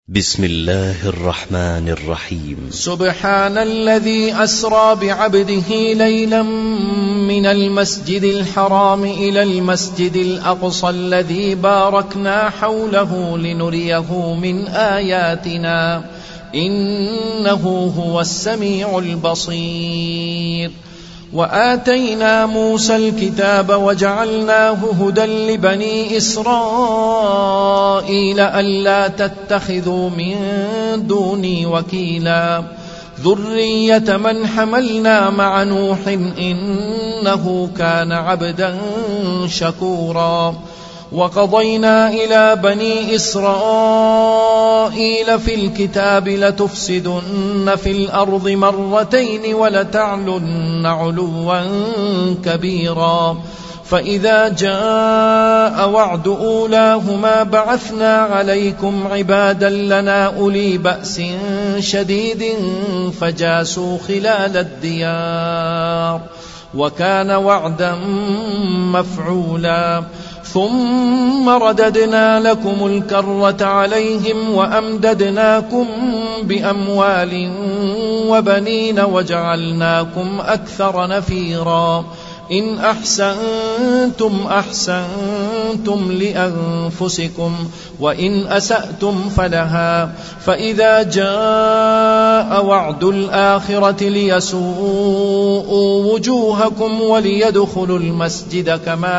بسم الله الرحمن الرحيم. سبحان الذي أسرى بعبده ليلا من المسجد الحرام إلى المسجد الأقصى الذي باركنا حوله لنريه من آياتنا إنه هو السميع البصير. وآتينا موسى الكتاب وجعلناه هدى لبني إسرائيل ألا تتخذوا من دوني وكيلا ذرية من حملنا مع نوح إنه كان عبدا شكورا. وقضينا إلى بني إسرائيل في الكتاب لتفسدن في الأرض مرتين ولتعلن علوا كبيرا. فإذا جاء وعد أولاهما بعثنا عليكم عبادا لنا أولي بأس شديد فجاسوا خلال الديار وكان وعدا مفعولا. ثم رددنا لكم الكرة عليهم وأمددناكم بأموال وبنين وجعلناكم أكثر نفيرا. إن أحسنتم أحسنتم لأنفسكم وإن أسأتم فلها. فإذا جاء وعد الآخرة ليسوءوا وجوهكم وليدخلوا المسجد كما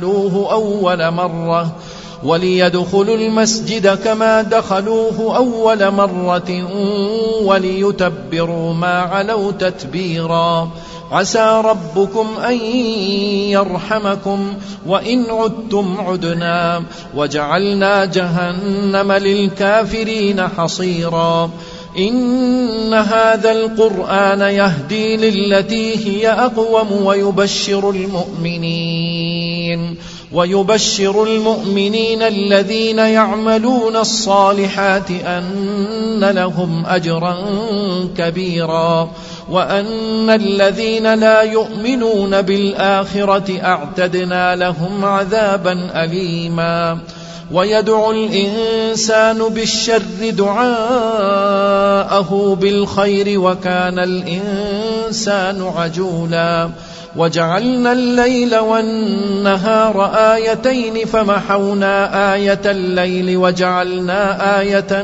دخلوه أول مرة وليتبروا ما علوا تتبيرا. عسى ربكم أن يرحمكم وإن عدتم عدنا وجعلنا جهنم للكافرين حصيرا. إن هذا القرآن يهدي للتي هي أقوم ويبشر المؤمنين الذين يعملون الصالحات أن لهم أجرا كبيرا وأن الذين لا يؤمنون بالآخرة أعتدنا لهم عذابا أليما. ويدعو الإنسان بالشر دعاءه بالخير وكان الإنسان عجولا. وجعلنا الليل والنهار آيتين فمحونا آية الليل وجعلنا آية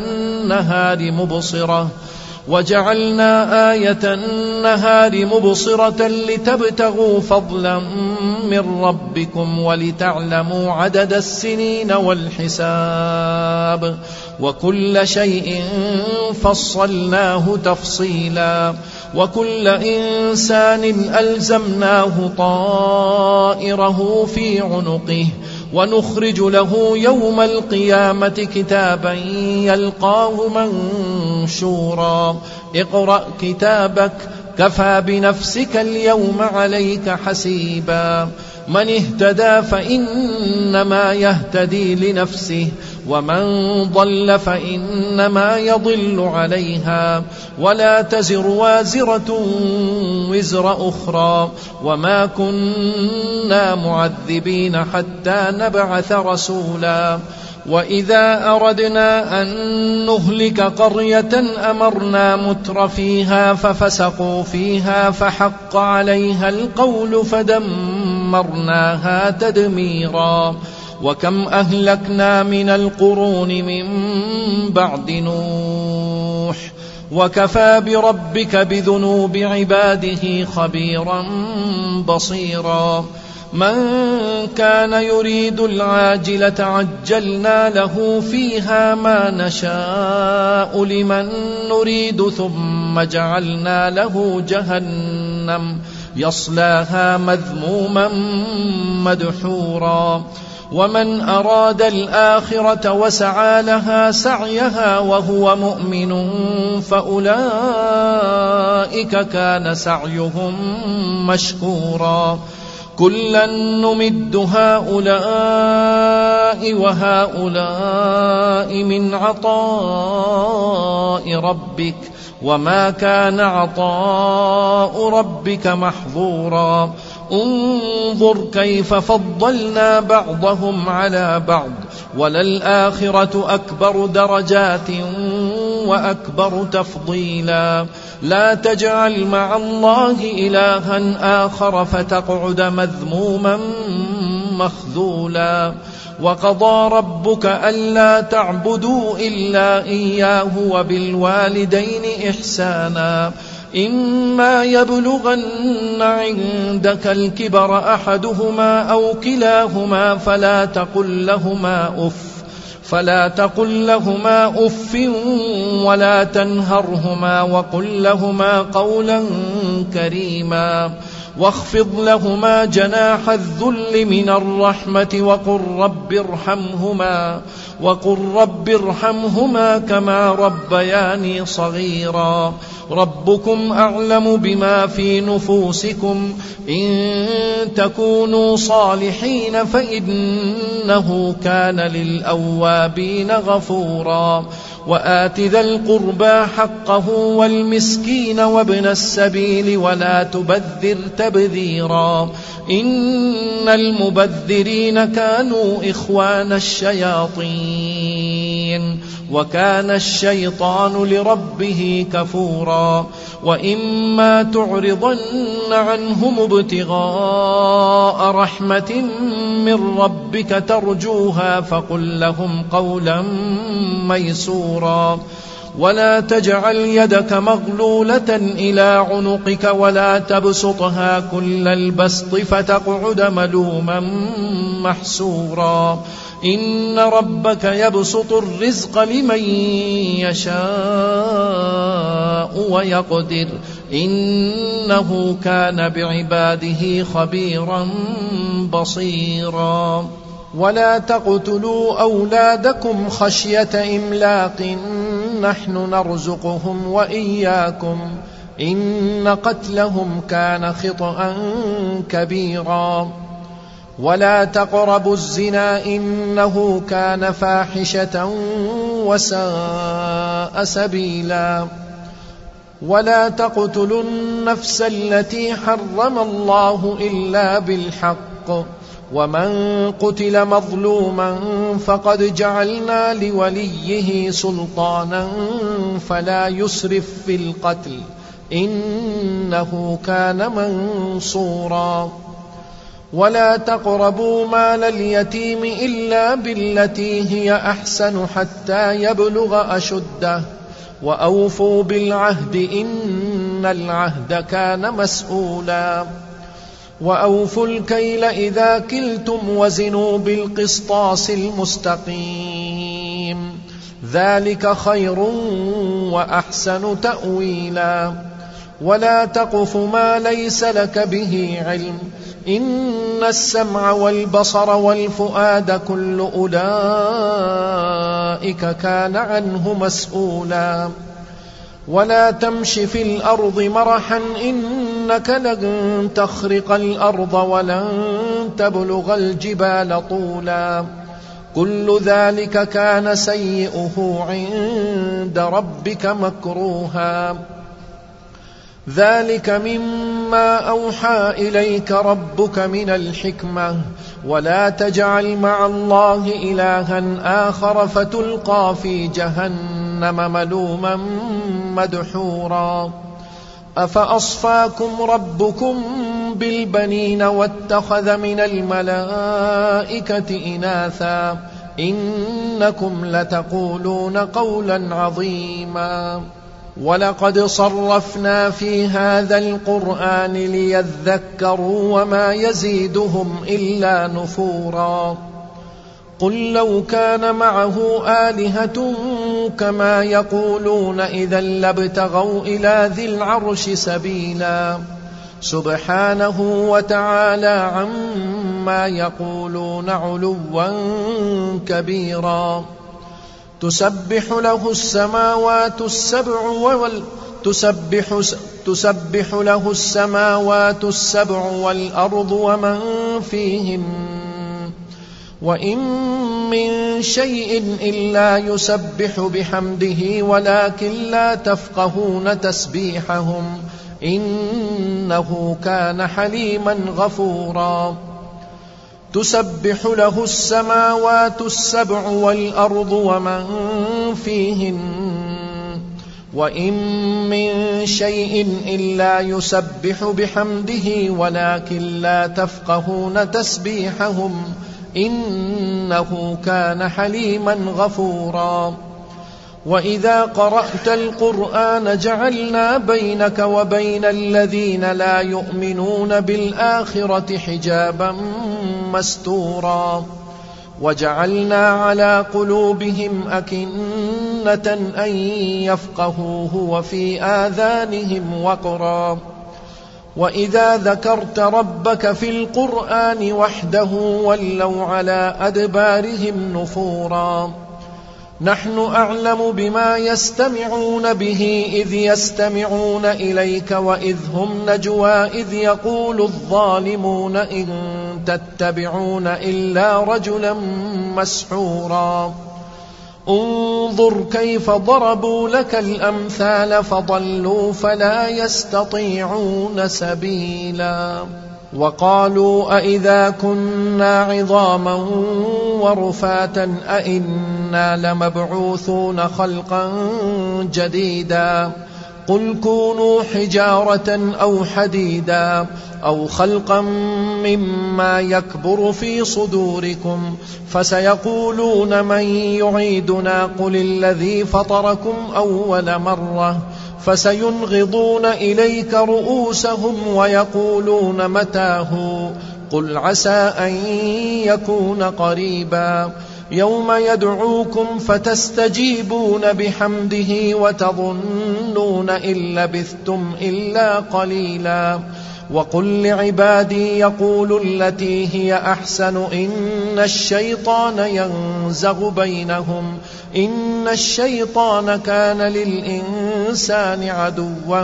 النهار مبصرة لتبتغوا فضلا من ربكم ولتعلموا عدد السنين والحساب وكل شيء فصلناه تفصيلا. وكل إنسان ألزمناه طائره في عنقه ونخرج له يوم القيامة كتابا يلقاه منشورا. اقرأ كتابك كفى بنفسك اليوم عليك حسيبا. من اهتدى فإنما يهتدي لنفسه ومن ضل فإنما يضل عليها ولا تزر وازرة وزر أخرى وما كنا معذبين حتى نبعث رسولا. وإذا أردنا أن نهلك قرية أمرنا متر فيها ففسقوا فيها فحق عليها القول فدمرناها تدميرا. وكم أهلكنا من القرون من بعد نوح وكفى بربك بذنوب عباده خبيرا بصيرا. من كان يريد العاجلة عجلنا له فيها ما نشاء لمن نريد ثم جعلنا له جهنم يصلاها مذموما مدحورا. ومن أراد الآخرة وسعى لها سعيها وهو مؤمن فأولئك كان سعيهم مشكورا. كلا نمد هؤلاء وهؤلاء من عطاء ربك وما كان عطاء ربك محظورا. انظر كيف فضلنا بعضهم على بعض وللآخرة أكبر درجات وأكبر تفضيلا لا تجعل مع الله إلها آخر فتقعد مذموما مخذولا وقضى ربك ألا تعبدوا إلا إياه وبالوالدين إحسانا إما يبلغن عندك الكبر أحدهما أو كلاهما فلا تقل لهما أف ولا تنهرهما وقل لهما قولا كريما واخفض لهما جناح الذل من الرحمة وقل رب ارحمهما كما ربياني صغيرا ربكم أعلم بما في نفوسكم إن تكونوا صالحين فإنه كان للأوابين غفورا وآت ذا القربى حقه والمسكين وابن السبيل ولا تبذر تبذيرا إن المبذرين كانوا إخوان الشياطين وكان الشيطان لربه كفورا وإما تعرضن عنهم ابتغاء رحمة من ربك ترجوها فقل لهم قولا ميسورا ولا تجعل يدك مغلولة إلى عنقك ولا تبسطها كل البسط فتقعد ملوما محسورا إن ربك يبسط الرزق لمن يشاء ويقدر إنه كان بعباده خبيرا بصيرا ولا تقتلوا أولادكم خشية إملاق نحن نرزقهم وإياكم إن قتلهم كان خطأ كبيرا ولا تقربوا الزنا إنه كان فاحشة وساء سبيلا ولا تقتلوا النفس التي حرم الله إلا بالحق ومن قتل مظلوما فقد جعلنا لوليه سلطانا فلا يسرف في القتل إنه كان منصورا ولا تقربوا مال اليتيم إلا بالتي هي أحسن حتى يبلغ أشده وأوفوا بالعهد إن العهد كان مسؤولا وأوفوا الكيل إذا كلتم وزنوا بالقسطاس المستقيم ذلك خير وأحسن تأويلا ولا تقف ما ليس لك به علم إن السمع والبصر والفؤاد كل أولئك كان عنه مسؤولا ولا تمش في الأرض مرحا إنك لن تخرق الأرض ولن تبلغ الجبال طولا كل ذلك كان سيئه عند ربك مكروها ذلك مما أوحى إليك ربك من الحكمة ولا تجعل مع الله إلها آخر فتلقى في جهنم ملوما مدحورا أفأصفاكم ربكم بالبنين واتخذ من الملائكة إناثا إنكم لتقولون قولا عظيما ولقد صرفنا في هذا القرآن ليذكروا وما يزيدهم إلا نفورا قل لو كان معه آلهة كما يقولون إذا لابتغوا إلى ذي العرش سبيلا سبحانه وتعالى عما يقولون علوا كبيرا تسبح له السماوات السبع والأرض ومن فيهن وإن من شيء إلا يسبح بحمده ولكن لا تفقهون تسبيحهم إنه كان حليما غفورا تسبح له السماوات السبع والأرض ومن فيهن وإن من شيء إلا يسبح بحمده ولكن لا تفقهون تسبيحهم إنه كان حليما غفورا وإذا قرأت القرآن جعلنا بينك وبين الذين لا يؤمنون بالآخرة حجابا مستورا وجعلنا على قلوبهم أكنة أن يفقهوه وفي آذانهم وقرا وإذا ذكرت ربك في القرآن وحده ولوا على أدبارهم نفورا نحن أعلم بما يستمعون به إذ يستمعون إليك وإذ هم نجوى إذ يقول الظالمون إن تتبعون إلا رجلا مسحورا انظر كيف ضربوا لك الأمثال فضلوا فلا يستطيعون سبيلا وقالوا أئذا كنا عظاما ورفاتا أئنا لمبعوثون خلقا جديدا قل كونوا حجارة أو حديدا أو خلقا مما يكبر في صدوركم فسيقولون من يعيدنا قل الذي فطركم أول مرة فسينغضون إليك رؤوسهم ويقولون متاه قل عسى أن يكون قريبا يوم يدعوكم فتستجيبون بحمده وتظنون إن لبثتم إلا قليلا وقل لعبادي يقولوا التي هي أحسن إن الشيطان ينزغ بينهم إن الشيطان كان للإنسان عدوا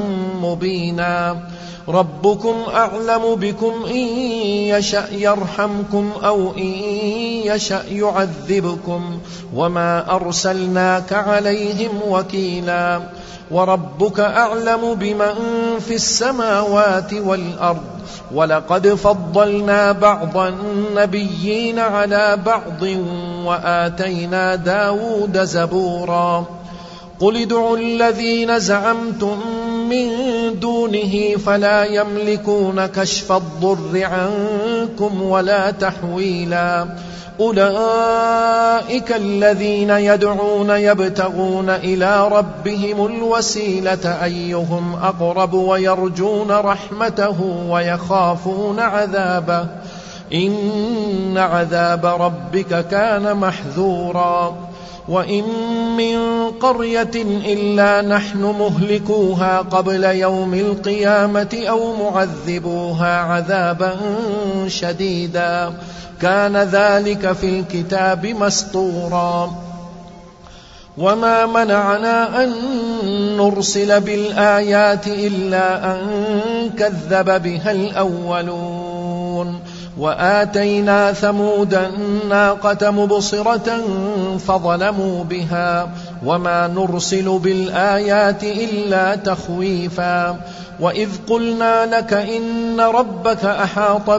مبينا ربكم أعلم بكم إن يشأ يرحمكم أو إن يشأ يعذبكم وما أرسلناك عليهم وكيلا وربك أعلم بمن في السماوات والأرض ولقد فضلنا بعض النبيين على بعض وآتينا داود زبورا قل ادعوا الذين زعمتم من دونه فلا يملكون كشف الضر عنكم ولا تحويلا أولئك الذين يدعون يبتغون إلى ربهم الوسيلة أيهم أقرب ويرجون رحمته ويخافون عذابه إن عذاب ربك كان محذورا وإن من قرية إلا نحن مهلكوها قبل يوم القيامة أو معذبوها عذابا شديدا كان ذلك في الكتاب مسطورا وما منعنا أن نرسل بالآيات إلا أن كذب بها الأولون وآتينا ثمود الناقة مبصرة فظلموا بها وما نرسل بالآيات إلا تخويفا وإذ قلنا لك إن ربك أحاط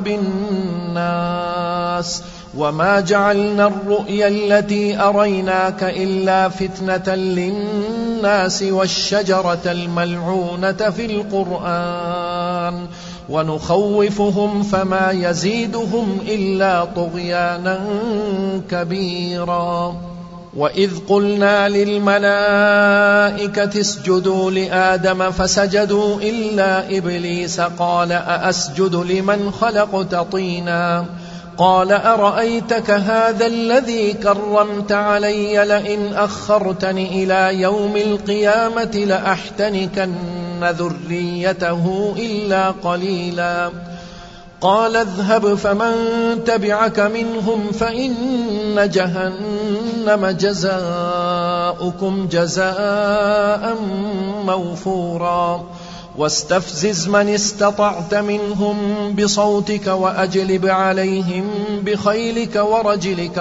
بالناس وما جعلنا الرؤيا التي أريناك إلا فتنة للناس والشجرة الملعونة في القرآن ونخوفهم فما يزيدهم إلا طغيانا كبيرا وإذ قلنا للملائكة اسجدوا لآدم فسجدوا إلا إبليس قال أأسجد لمن خلقت طينا قال أرأيتك هذا الذي كرمت علي لئن أخرتني إلى يوم القيامة لأحتنكن ذريته إلا قليلا قال اذهب فمن تبعك منهم فإن جهنم جزاؤكم جزاء موفورا واستفزز من استطعت منهم بصوتك وأجلب عليهم بخيلك ورجلك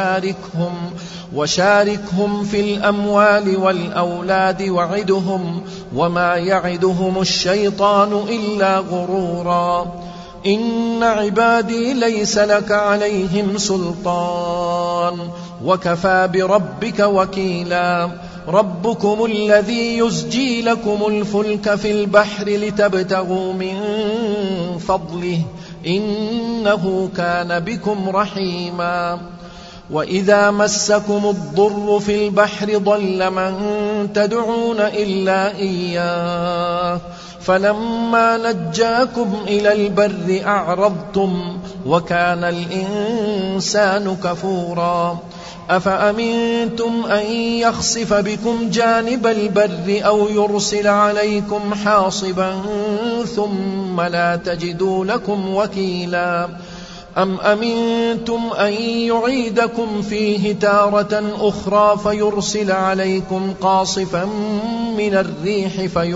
وشاركهم في الأموال والأولاد وعدهم وما يعدهم الشيطان إلا غرورا. إن عبادي ليس لك عليهم سلطان وكفى بربك وكيلا. ربكم الذي يزجي لكم الفلك في البحر لتبتغوا من فضله إنه كان بكم رحيما. وإذا مسكم الضر في البحر ضل من تدعون إلا إياه فلما نجاكم إلى البر أعرضتم وكان الإنسان كفورا. أفأمنتم أن يخسف بكم جانب البر أو يرسل عليكم حاصبا ثم لا تجدوا لكم وكيلا. أم أمنتم أن يعيدكم فيه تارة أخرى فيرسل عليكم قاصفا من الريح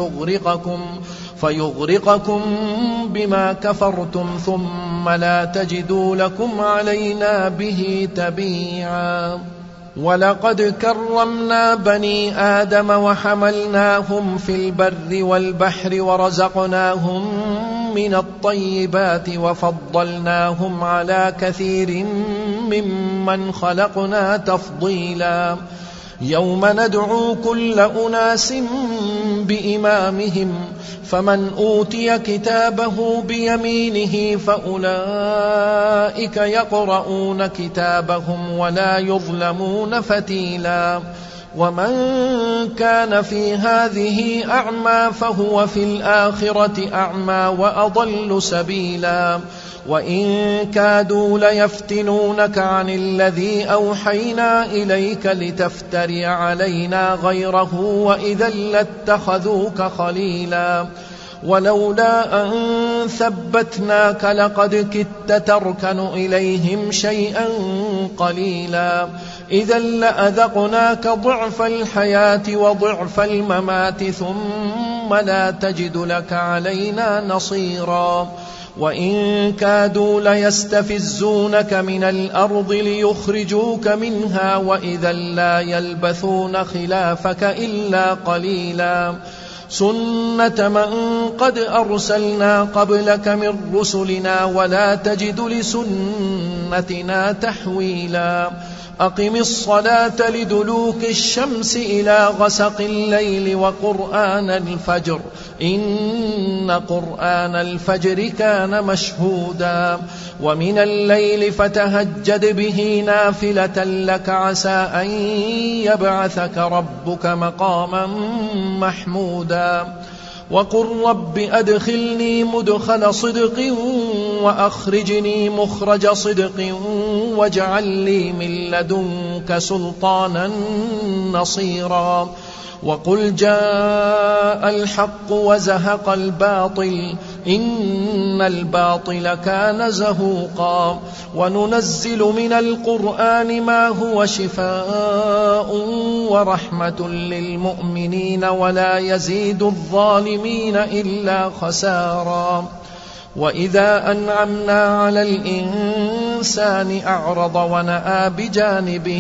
فيغرقكم بما كفرتم ثم لا تجدوا لكم علينا به تبيعا. ولقد كرمنا بني آدم وحملناهم في البر والبحر ورزقناهم من الطيبات وفضلناهم على كثير ممن خلقنا تفضيلا. يوم ندعو كل أناس بإمامهم فمن أوتي كتابه بيمينه فأولئك يقرؤون كتابهم ولا يظلمون فتيلا. ومن كان في هذه أعمى فهو في الآخرة أعمى وأضل سبيلا. وإن كادوا ليفتنونك عن الذي أوحينا إليك لتفتري علينا غيره وإذا لاتخذوك خليلا. ولولا أن ثبتناك لقد كدت تركن إليهم شيئا قليلا. إذا لأذقناك ضعف الحياة وضعف الممات ثم لا تجد لك علينا نصيرا. وإن كادوا ليستفزونك من الأرض ليخرجوك منها وإذا لا يلبثون خلافك إلا قليلا. سنة من قد أرسلنا قبلك من رسلنا ولا تجد لسنتنا تحويلا. أقم الصلاة لدلوك الشمس إلى غسق الليل وقرآن الفجر إن قرآن الفجر كان مشهودا. ومن الليل فتهجد به نافلة لك عسى أن يبعثك ربك مقاما محمودا. وقل رب أدخلني مدخل صدق وأخرجني مخرج صدق واجعل لي من لدنك سلطانا نصيرا. وقل جاء الحق وزهق الباطل إن الباطل كان زهوقا. وننزل من القرآن ما هو شفاء ورحمة للمؤمنين ولا يزيد الظالمين إلا خسارا. وإذا أنعمنا على الإنسان أعرض ونأى بجانبه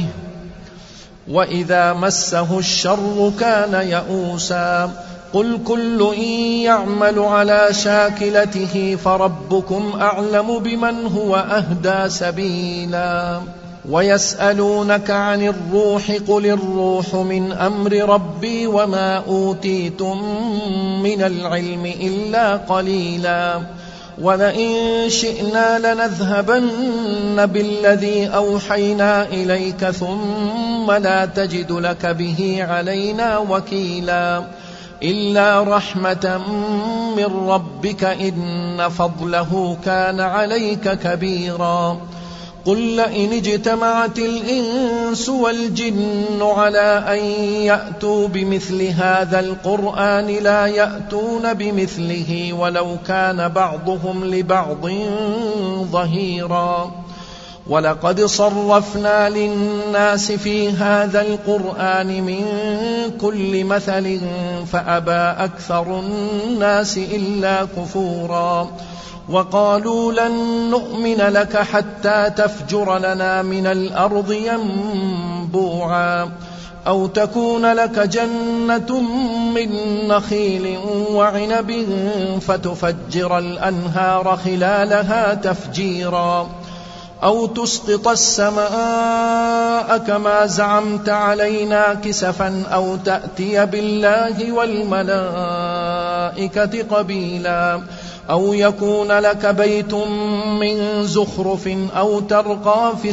وإذا مسه الشر كان يئوسا. قل كل يعمل على شاكلته فربكم أعلم بمن هو أهدى سبيلا. ويسألونك عن الروح قل الروح من أمر ربي وما أوتيتم من العلم إلا قليلا. ولئن شئنا لنذهبن بالذي أوحينا إليك ثم لا تجد لك به علينا وكيلا. إلا رحمة من ربك إن فضله كان عليك كبيرا. قل لئن اجتمعت الإنس والجن على أن يأتوا بمثل هذا القرآن لا يأتون بمثله ولو كان بعضهم لبعض ظهيرا. ولقد صرفنا للناس في هذا القرآن من كل مثل فأبى أكثر الناس إلا كفورا وقالوا لن نؤمن لك حتى تفجر لنا من الأرض ينبوعا أو تكون لك جنة من نخيل وعنب فتفجر الأنهار خلالها تفجيرا أو تسقط السماء كما زعمت علينا كسفا أو تأتي بالله والملائكة قبيلا أو يكون لك بيت من زخرف أو ترقى في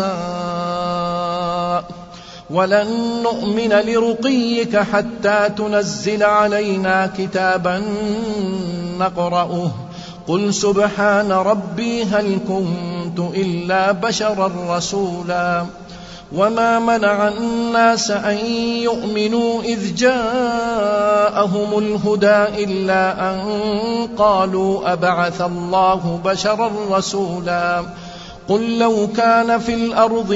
السماء ولن نؤمن لرقيك حتى تنزل علينا كتابا نقرأه قل سبحان ربي هل كنت إلا بشرا رسولا وما منع الناس أن يؤمنوا إذ جاءهم الهدى إلا أن قالوا أبعث الله بشرا رسولا قل لو كان في الأرض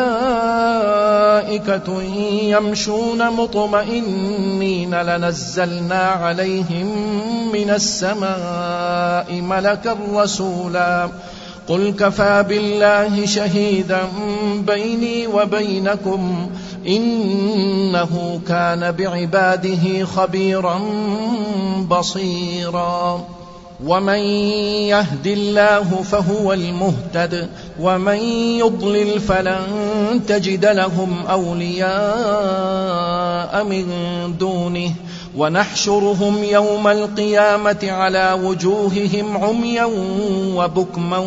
ملائكة يمشون مطمئنين لنزلنا عليهم من السماء ملكا رسولا قل كفى بالله شهيدا بيني وبينكم إنه كان بعباده خبيرا بصيرا ومن يهد الله فهو المهتد ومن يضلل فلن تجد لهم أولياء من دونه ونحشرهم يوم القيامة على وجوههم عميا وبكما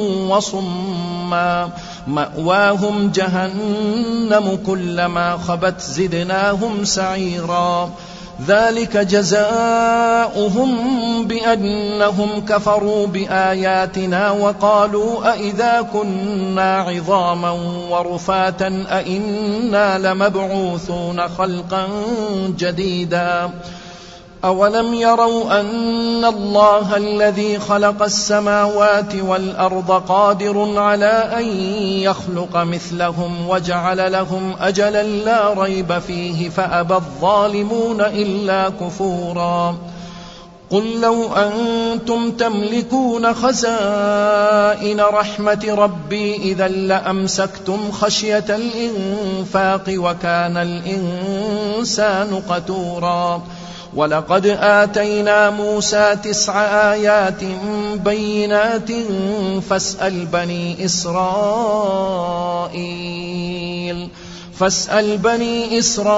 وصما مأواهم جهنم كلما خبت زدناهم سعيرا ذلك جزاؤهم بأنهم كفروا بآياتنا وقالوا أئذا كنا عظاما ورفاتا أئنا لمبعوثون خلقا جديدا أولم يروا أن الله الذي خلق السماوات والأرض قادر على أن يخلق مثلهم وجعل لهم أجلا لا ريب فيه فأبى الظالمون إلا كفورا قل لو أنتم تملكون خزائن رحمة ربي إذا لأمسكتم خشية الإنفاق وكان الإنسان قتورا ولقد آتينا موسى 9 آيات بينات فاسأل بني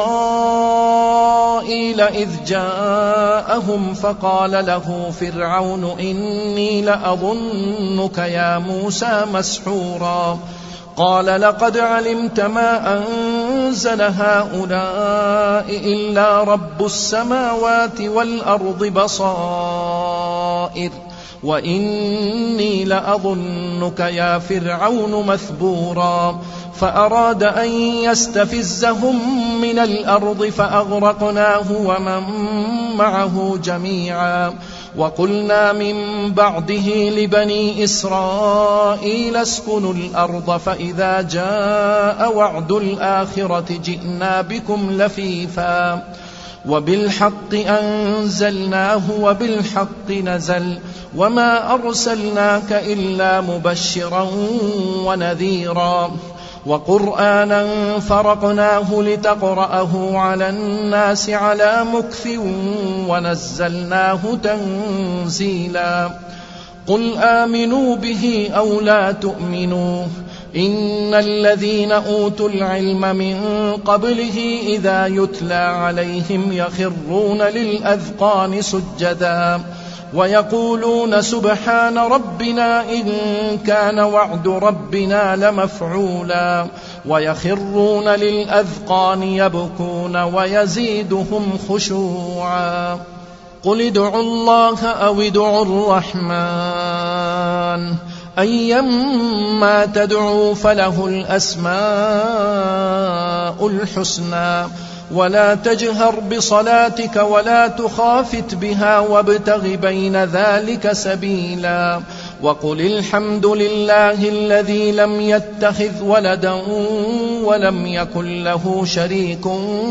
إسرائيل إذ جاءهم فقال له فرعون إني لأظنك يا موسى مسحورا قال لقد علمت ما أنزل هؤلاء إلا رب السماوات والأرض بصائر وإني لأظنك يا فرعون مثبورا فأراد أن يستفزهم من الأرض فأغرقناه ومن معه جميعا وقلنا من بعده لبني إسرائيل اسكنوا الأرض فإذا جاء وعد الآخرة جئنا بكم لفيفا وبالحق أنزلناه وبالحق نزل وما أرسلناك إلا مبشرا ونذيرا وقرآنا فرقناه لتقرأه على الناس على مكث ونزلناه تنزيلا قل آمنوا به أو لا تؤمنوا إن الذين أوتوا العلم من قبله إذا يتلى عليهم يخرون للأذقان سجدا ويقولون سبحان ربنا إن كان وعد ربنا لمفعولا ويخرون للأذقان يبكون ويزيدهم خشوعا قل ادعوا الله أو ادعوا الرحمن أيما تدعوا فله الأسماء الحسنى ولا تجهر بصلاتك ولا تخافت بها وابتغ بين ذلك سبيلا وقل الحمد لله الذي لم يتخذ ولدا ولم يكن له شريك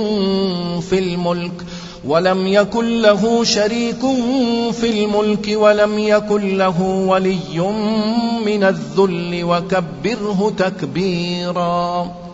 في الملك ولم يكن له ولي من الذل وكبره تكبيرا.